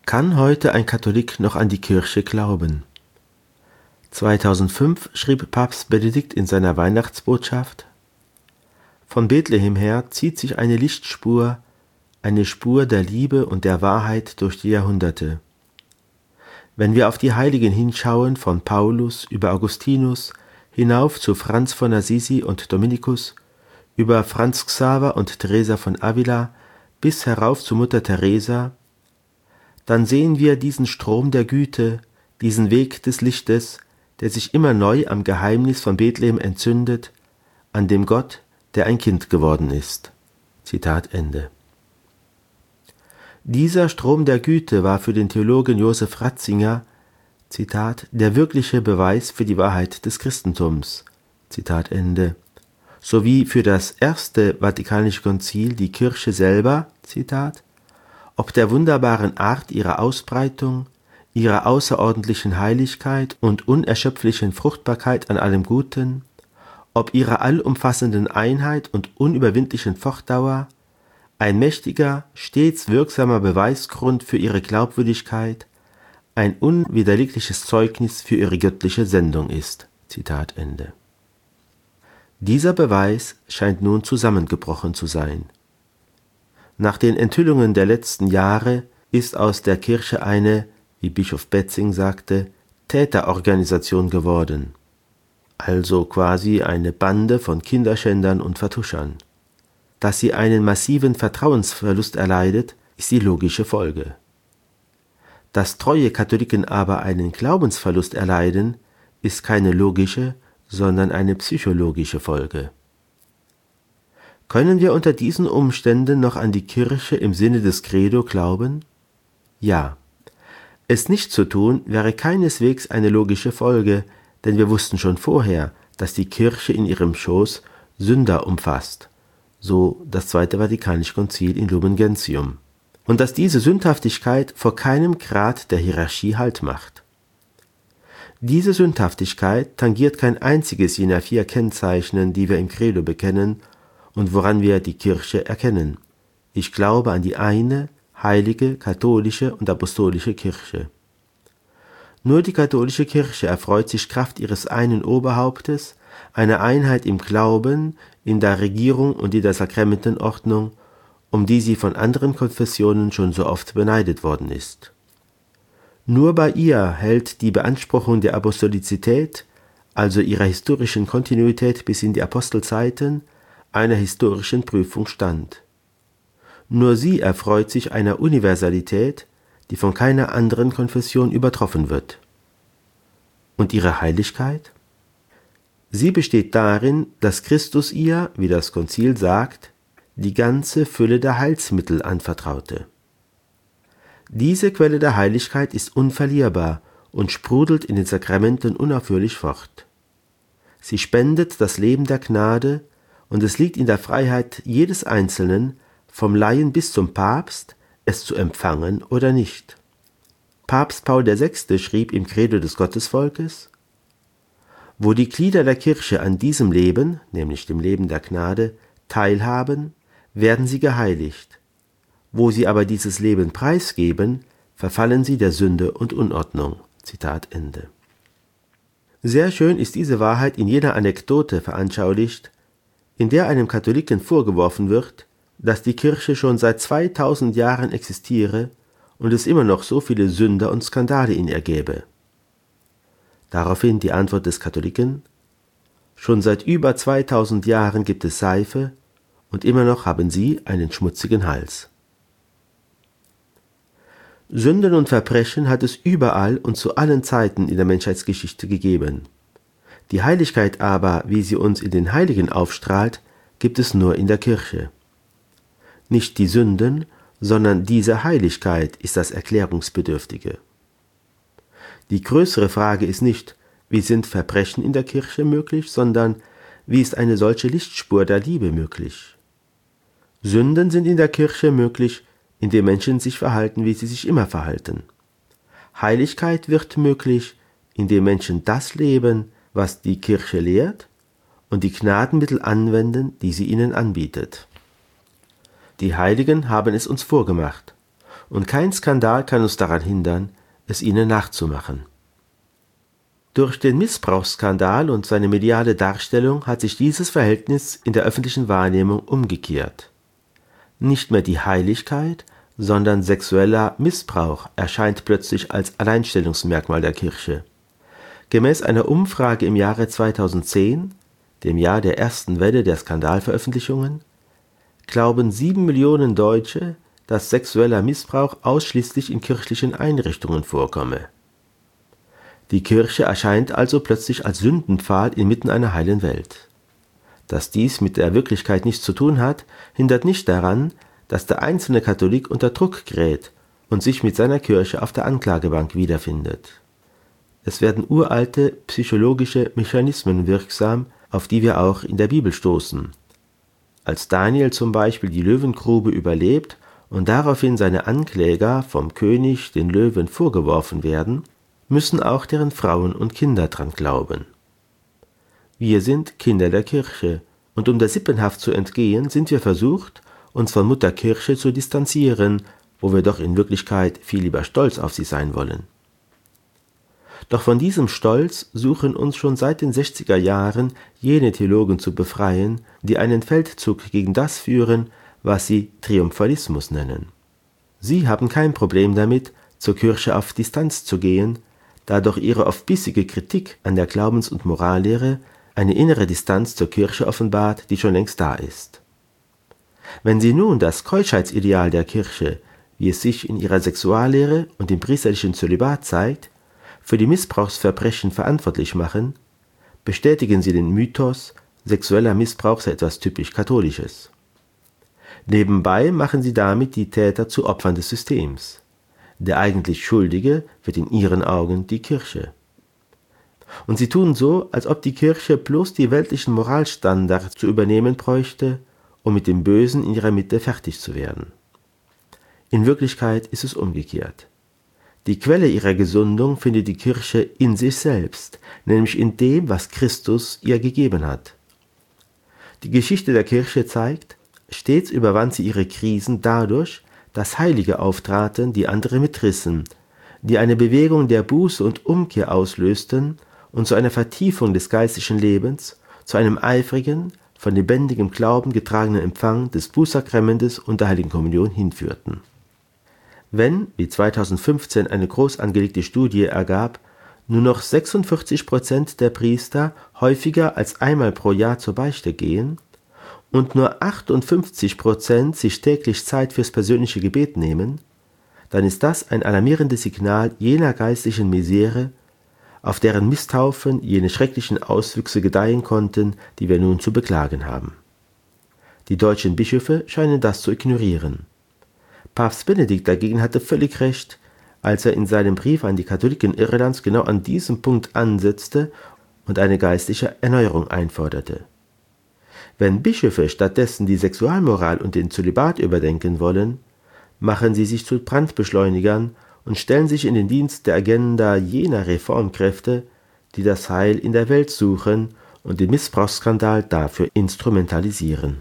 Kann heute ein Katholik noch an die Kirche glauben? 2005 schrieb Papst Benedikt in seiner Weihnachtsbotschaft: Von Bethlehem her zieht sich eine Lichtspur, eine Spur der Liebe und der Wahrheit durch die Jahrhunderte. Wenn wir auf die Heiligen hinschauen, von Paulus über Augustinus hinauf zu Franz von Assisi und Dominikus, über Franz Xaver und Teresa von Avila bis herauf zu Mutter Teresa, dann sehen wir diesen Strom der Güte, diesen Weg des Lichtes, der sich immer neu am Geheimnis von Bethlehem entzündet, an dem Gott, der ein Kind geworden ist. Zitat Ende. Dieser Strom der Güte war für den Theologen Josef Ratzinger, Zitat, der wirkliche Beweis für die Wahrheit des Christentums, Zitat Ende, sowie für das Erste Vatikanische Konzil die Kirche selber, Zitat, ob der wunderbaren Art ihrer Ausbreitung, ihrer außerordentlichen Heiligkeit und unerschöpflichen Fruchtbarkeit an allem Guten, ob ihrer allumfassenden Einheit und unüberwindlichen Fortdauer, ein mächtiger, stets wirksamer Beweisgrund für ihre Glaubwürdigkeit, ein unwiderlegliches Zeugnis für ihre göttliche Sendung ist. Zitat Ende. Dieser Beweis scheint nun zusammengebrochen zu sein. Nach den Enthüllungen der letzten Jahre ist aus der Kirche eine, wie Bischof Betzing sagte, Täterorganisation geworden, also quasi eine Bande von Kinderschändern und Vertuschern. Dass sie einen massiven Vertrauensverlust erleidet, ist die logische Folge. Dass treue Katholiken aber einen Glaubensverlust erleiden, ist keine logische, sondern eine psychologische Folge. Können wir unter diesen Umständen noch an die Kirche im Sinne des Credo glauben? Ja. Es nicht zu tun, wäre keineswegs eine logische Folge, denn wir wussten schon vorher, dass die Kirche in ihrem Schoß Sünder umfasst, so das Zweite Vatikanische Konzil in Lumen Gentium, und dass diese Sündhaftigkeit vor keinem Grad der Hierarchie Halt macht. Diese Sündhaftigkeit tangiert kein einziges jener 4 Kennzeichen, die wir im Credo bekennen und woran wir die Kirche erkennen. Ich glaube an die eine, heilige, katholische und apostolische Kirche. Nur die katholische Kirche erfreut sich Kraft ihres einen Oberhauptes, einer Einheit im Glauben, in der Regierung und in der Sakramentenordnung, um die sie von anderen Konfessionen schon so oft beneidet worden ist. Nur bei ihr hält die Beanspruchung der Apostolizität, also ihrer historischen Kontinuität bis in die Apostelzeiten, einer historischen Prüfung stand. Nur sie erfreut sich einer Universalität, die von keiner anderen Konfession übertroffen wird. Und ihre Heiligkeit? Sie besteht darin, dass Christus ihr, wie das Konzil sagt, die ganze Fülle der Heilsmittel anvertraute. Diese Quelle der Heiligkeit ist unverlierbar und sprudelt in den Sakramenten unaufhörlich fort. Sie spendet das Leben der Gnade, und es liegt in der Freiheit jedes Einzelnen, vom Laien bis zum Papst, es zu empfangen oder nicht. Papst Paul VI. Schrieb im Credo des Gottesvolkes: Wo die Glieder der Kirche an diesem Leben, nämlich dem Leben der Gnade, teilhaben, werden sie geheiligt. Wo sie aber dieses Leben preisgeben, verfallen sie der Sünde und Unordnung. Zitat Ende. Sehr schön ist diese Wahrheit in jener Anekdote veranschaulicht, in der einem Katholiken vorgeworfen wird, dass die Kirche schon seit 2000 Jahren existiere und es immer noch so viele Sünder und Skandale in ihr gäbe. Daraufhin die Antwort des Katholiken: Schon seit über 2000 Jahren gibt es Seife und immer noch haben sie einen schmutzigen Hals. Sünden und Verbrechen hat es überall und zu allen Zeiten in der Menschheitsgeschichte gegeben. Die Heiligkeit aber, wie sie uns in den Heiligen aufstrahlt, gibt es nur in der Kirche. Nicht die Sünden, sondern diese Heiligkeit ist das Erklärungsbedürftige. Die größere Frage ist nicht, wie sind Verbrechen in der Kirche möglich, sondern wie ist eine solche Lichtspur der Liebe möglich? Sünden sind in der Kirche möglich, indem Menschen sich verhalten, wie sie sich immer verhalten. Heiligkeit wird möglich, indem Menschen das leben, was die Kirche lehrt, und die Gnadenmittel anwenden, die sie ihnen anbietet. Die Heiligen haben es uns vorgemacht, und kein Skandal kann uns daran hindern, es ihnen nachzumachen. Durch den Missbrauchsskandal und seine mediale Darstellung hat sich dieses Verhältnis in der öffentlichen Wahrnehmung umgekehrt. Nicht mehr die Heiligkeit, sondern sexueller Missbrauch erscheint plötzlich als Alleinstellungsmerkmal der Kirche. Gemäß einer Umfrage im Jahre 2010, dem Jahr der ersten Welle der Skandalveröffentlichungen, glauben 7 Millionen Deutsche, dass sexueller Missbrauch ausschließlich in kirchlichen Einrichtungen vorkomme. Die Kirche erscheint also plötzlich als Sündenpfahl inmitten einer heilen Welt. Dass dies mit der Wirklichkeit nichts zu tun hat, hindert nicht daran, dass der einzelne Katholik unter Druck gerät und sich mit seiner Kirche auf der Anklagebank wiederfindet. Es werden uralte psychologische Mechanismen wirksam, auf die wir auch in der Bibel stoßen. Als Daniel zum Beispiel die Löwengrube überlebt und daraufhin seine Ankläger vom König den Löwen vorgeworfen werden, müssen auch deren Frauen und Kinder dran glauben. Wir sind Kinder der Kirche, und um der Sippenhaft zu entgehen, sind wir versucht, uns von Mutter Kirche zu distanzieren, wo wir doch in Wirklichkeit viel lieber stolz auf sie sein wollen. Doch von diesem Stolz suchen uns schon seit den 60er Jahren jene Theologen zu befreien, die einen Feldzug gegen das führen, was sie Triumphalismus nennen. Sie haben kein Problem damit, zur Kirche auf Distanz zu gehen, da durch ihre oft bissige Kritik an der Glaubens- und Morallehre eine innere Distanz zur Kirche offenbart, die schon längst da ist. Wenn sie nun das Keuschheitsideal der Kirche, wie es sich in ihrer Sexuallehre und im priesterlichen Zölibat zeigt, für die Missbrauchsverbrechen verantwortlich machen, bestätigen sie den Mythos, sexueller Missbrauch sei etwas typisch Katholisches. Nebenbei machen sie damit die Täter zu Opfern des Systems. Der eigentlich Schuldige wird in ihren Augen die Kirche. Und sie tun so, als ob die Kirche bloß die weltlichen Moralstandards zu übernehmen bräuchte, um mit dem Bösen in ihrer Mitte fertig zu werden. In Wirklichkeit ist es umgekehrt. Die Quelle ihrer Gesundung findet die Kirche in sich selbst, nämlich in dem, was Christus ihr gegeben hat. Die Geschichte der Kirche zeigt, stets überwand sie ihre Krisen dadurch, dass Heilige auftraten, die andere mitrissen, die eine Bewegung der Buße und Umkehr auslösten und zu einer Vertiefung des geistlichen Lebens, zu einem eifrigen, von lebendigem Glauben getragenen Empfang des Bußsakramentes und der Heiligen Kommunion hinführten. Wenn, wie 2015 eine groß angelegte Studie ergab, nur noch 46% der Priester häufiger als einmal pro Jahr zur Beichte gehen und nur 58% sich täglich Zeit fürs persönliche Gebet nehmen, dann ist das ein alarmierendes Signal jener geistlichen Misere, auf deren Misthaufen jene schrecklichen Auswüchse gedeihen konnten, die wir nun zu beklagen haben. Die deutschen Bischöfe scheinen das zu ignorieren. Papst Benedikt dagegen hatte völlig recht, als er in seinem Brief an die Katholiken Irlands genau an diesem Punkt ansetzte und eine geistliche Erneuerung einforderte. Wenn Bischöfe stattdessen die Sexualmoral und den Zölibat überdenken wollen, machen sie sich zu Brandbeschleunigern und stellen sich in den Dienst der Agenda jener Reformkräfte, die das Heil in der Welt suchen und den Missbrauchsskandal dafür instrumentalisieren.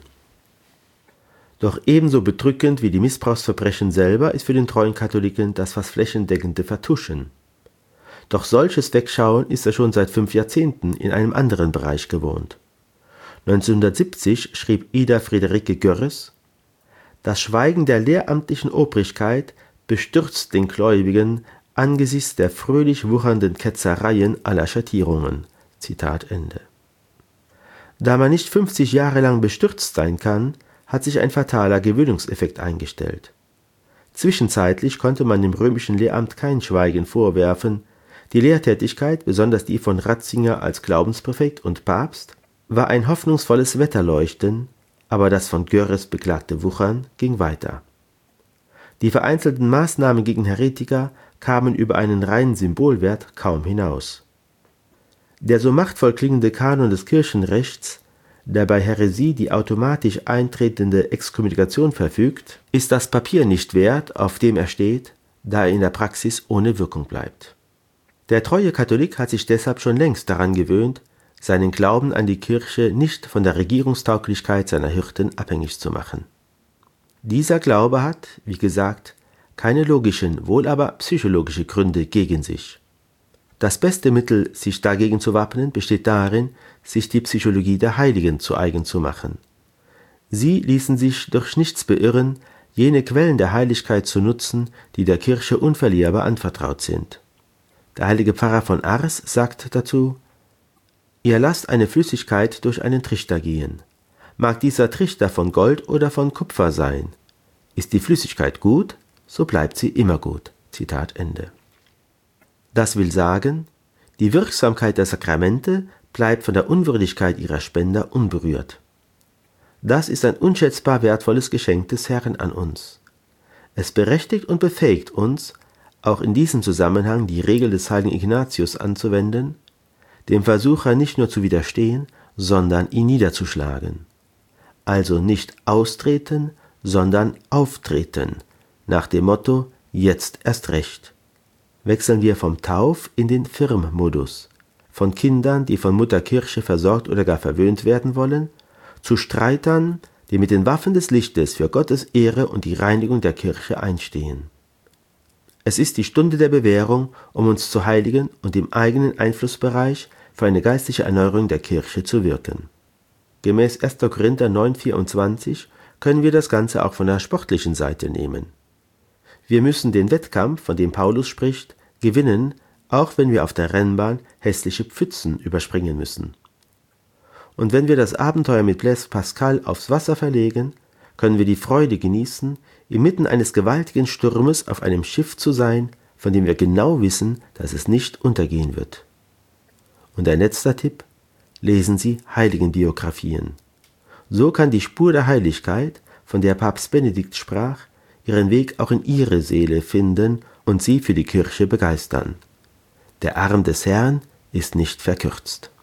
Doch ebenso bedrückend wie die Missbrauchsverbrechen selber ist für den treuen Katholiken das fast flächendeckende Vertuschen. Doch solches Wegschauen ist er schon seit 5 Jahrzehnten in einem anderen Bereich gewohnt. 1970 schrieb Ida Friederike Görres: Das Schweigen der lehramtlichen Obrigkeit bestürzt den Gläubigen angesichts der fröhlich wuchernden Ketzereien aller Schattierungen. Zitat Ende. Da man nicht 50 Jahre lang bestürzt sein kann, hat sich ein fataler Gewöhnungseffekt eingestellt. Zwischenzeitlich konnte man dem römischen Lehramt kein Schweigen vorwerfen. Die Lehrtätigkeit, besonders die von Ratzinger als Glaubenspräfekt und Papst, war ein hoffnungsvolles Wetterleuchten, aber das von Görres beklagte Wuchern ging weiter. Die vereinzelten Maßnahmen gegen Heretiker kamen über einen reinen Symbolwert kaum hinaus. Der so machtvoll klingende Kanon des Kirchenrechts, der bei Häresie die automatisch eintretende Exkommunikation verfügt, ist das Papier nicht wert, auf dem er steht, da er in der Praxis ohne Wirkung bleibt. Der treue Katholik hat sich deshalb schon längst daran gewöhnt, seinen Glauben an die Kirche nicht von der Regierungstauglichkeit seiner Hirten abhängig zu machen. Dieser Glaube hat, wie gesagt, keine logischen, wohl aber psychologische Gründe gegen sich. Das beste Mittel, sich dagegen zu wappnen, besteht darin, sich die Psychologie der Heiligen zu eigen zu machen. Sie ließen sich durch nichts beirren, jene Quellen der Heiligkeit zu nutzen, die der Kirche unverlierbar anvertraut sind. Der heilige Pfarrer von Ars sagt dazu: Ihr lasst eine Flüssigkeit durch einen Trichter gehen. Mag dieser Trichter von Gold oder von Kupfer sein. Ist die Flüssigkeit gut, so bleibt sie immer gut. Zitat Ende. Das will sagen, die Wirksamkeit der Sakramente bleibt von der Unwürdigkeit ihrer Spender unberührt. Das ist ein unschätzbar wertvolles Geschenk des Herrn an uns. Es berechtigt und befähigt uns, auch in diesem Zusammenhang die Regel des heiligen Ignatius anzuwenden, dem Versucher nicht nur zu widerstehen, sondern ihn niederzuschlagen. Also nicht austreten, sondern auftreten, nach dem Motto: jetzt erst recht. Wechseln wir vom Tauf in den Firm-Modus, von Kindern, die von Mutter Kirche versorgt oder gar verwöhnt werden wollen, zu Streitern, die mit den Waffen des Lichtes für Gottes Ehre und die Reinigung der Kirche einstehen. Es ist die Stunde der Bewährung, um uns zu heiligen und im eigenen Einflussbereich für eine geistliche Erneuerung der Kirche zu wirken. Gemäß 1. Korinther 9,24 können wir das Ganze auch von der sportlichen Seite nehmen. Wir müssen den Wettkampf, von dem Paulus spricht, gewinnen, auch wenn wir auf der Rennbahn hässliche Pfützen überspringen müssen. Und wenn wir das Abenteuer mit Blaise Pascal aufs Wasser verlegen, können wir die Freude genießen, inmitten eines gewaltigen Sturmes auf einem Schiff zu sein, von dem wir genau wissen, dass es nicht untergehen wird. Und ein letzter Tipp: Lesen Sie Heiligenbiografien. So kann die Spur der Heiligkeit, von der Papst Benedikt sprach, ihren Weg auch in Ihre Seele finden und Sie für die Kirche begeistern. Der Arm des Herrn ist nicht verkürzt.